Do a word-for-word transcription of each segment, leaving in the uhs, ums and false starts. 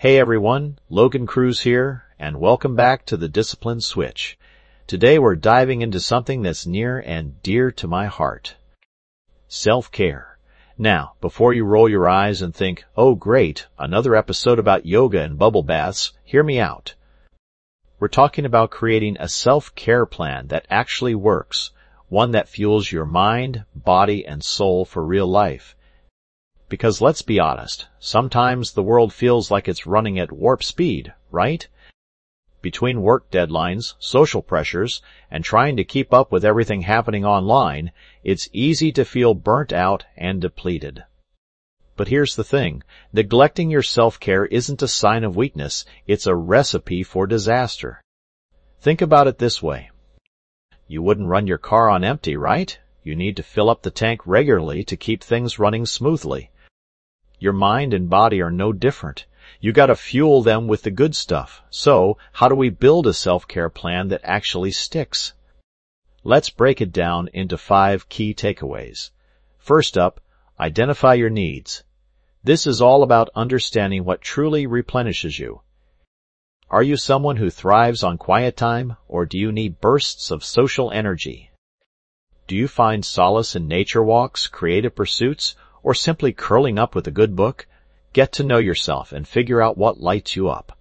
Hey everyone, Logan Cruz here, and welcome back to the Discipline Switch. Today we're diving into something that's near and dear to my heart. Self-care. Now, before you roll your eyes and think, oh great, another episode about yoga and bubble baths, hear me out. We're talking about creating a self-care plan that actually works, one that fuels your mind, body, and soul for real life. Because let's be honest, sometimes the world feels like it's running at warp speed, right? Between work deadlines, social pressures, and trying to keep up with everything happening online, it's easy to feel burnt out and depleted. But here's the thing, neglecting your self-care isn't a sign of weakness, it's a recipe for disaster. Think about it this way. You wouldn't run your car on empty, right? You need to fill up the tank regularly to keep things running smoothly. Your mind and body are no different. You gotta fuel them with the good stuff. So, how do we build a self-care plan that actually sticks? Let's break it down into five key takeaways. First up, identify your needs. This is all about understanding what truly replenishes you. Are you someone who thrives on quiet time, or do you need bursts of social energy? Do you find solace in nature walks, creative pursuits, or simply curling up with a good book? Get to know yourself and figure out what lights you up.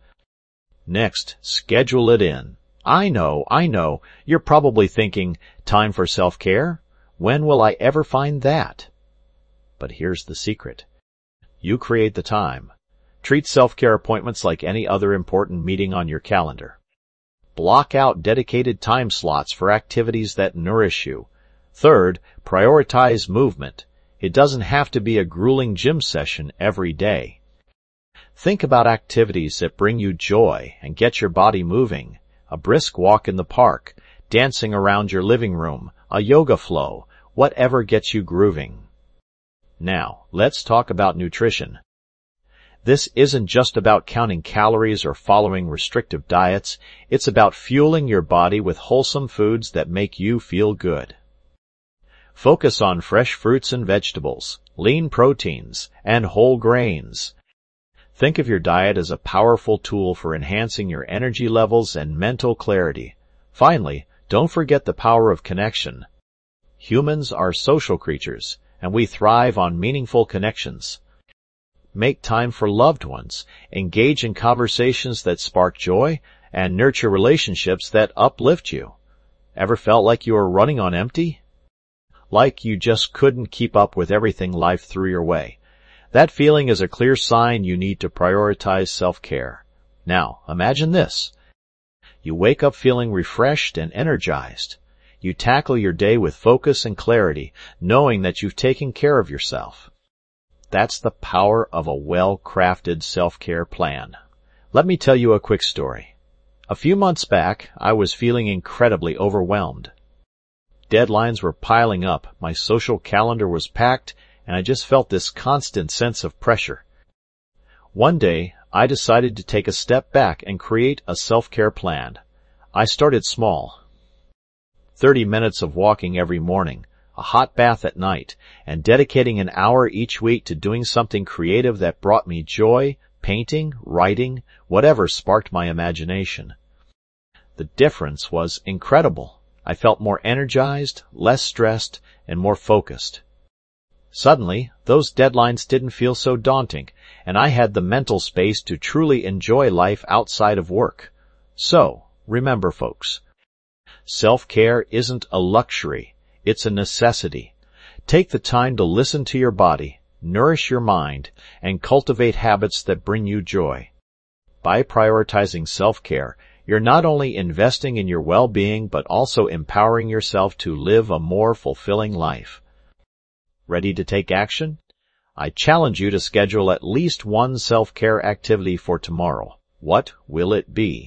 Next, schedule it in. I know, I know, you're probably thinking, time for self-care? When will I ever find that? But here's the secret. You create the time. Treat self-care appointments like any other important meeting on your calendar. Block out dedicated time slots for activities that nourish you. Third, prioritize movement. It doesn't have to be a grueling gym session every day. Think about activities that bring you joy and get your body moving. A brisk walk in the park, dancing around your living room, a yoga flow, whatever gets you grooving. Now, let's talk about nutrition. This isn't just about counting calories or following restrictive diets. It's about fueling your body with wholesome foods that make you feel good. Focus on fresh fruits and vegetables, lean proteins, and whole grains. Think of your diet as a powerful tool for enhancing your energy levels and mental clarity. Finally, don't forget the power of connection. Humans are social creatures, and we thrive on meaningful connections. Make time for loved ones, engage in conversations that spark joy, and nurture relationships that uplift you. Ever felt like you were running on empty? Like you just couldn't keep up with everything life threw your way. That feeling is a clear sign you need to prioritize self-care. Now, imagine this. You wake up feeling refreshed and energized. You tackle your day with focus and clarity, knowing that you've taken care of yourself. That's the power of a well-crafted self-care plan. Let me tell you a quick story. A few months back, I was feeling incredibly overwhelmed. Deadlines were piling up, my social calendar was packed, and I just felt this constant sense of pressure. One day, I decided to take a step back and create a self-care plan. I started small. Thirty minutes of walking every morning, a hot bath at night, and dedicating an hour each week to doing something creative that brought me joy, painting, writing, whatever sparked my imagination. The difference was incredible. I felt more energized, less stressed, and more focused. Suddenly, those deadlines didn't feel so daunting, and I had the mental space to truly enjoy life outside of work. So, remember folks, self-care isn't a luxury, it's a necessity. Take the time to listen to your body, nourish your mind, and cultivate habits that bring you joy. By prioritizing self-care, you're not only investing in your well-being but also empowering yourself to live a more fulfilling life. Ready to take action? I challenge you to schedule at least one self-care activity for tomorrow. What will it be?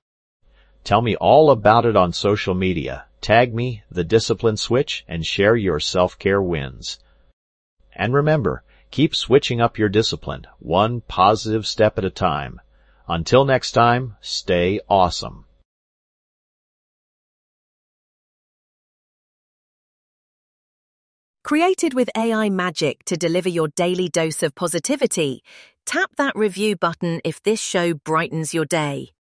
Tell me all about it on social media. Tag me, The Discipline Switch, and share your self-care wins. And remember, keep switching up your discipline, one positive step at a time. Until next time, stay awesome. Created with A I magic to deliver your daily dose of positivity, Tap that review button if this show brightens your day.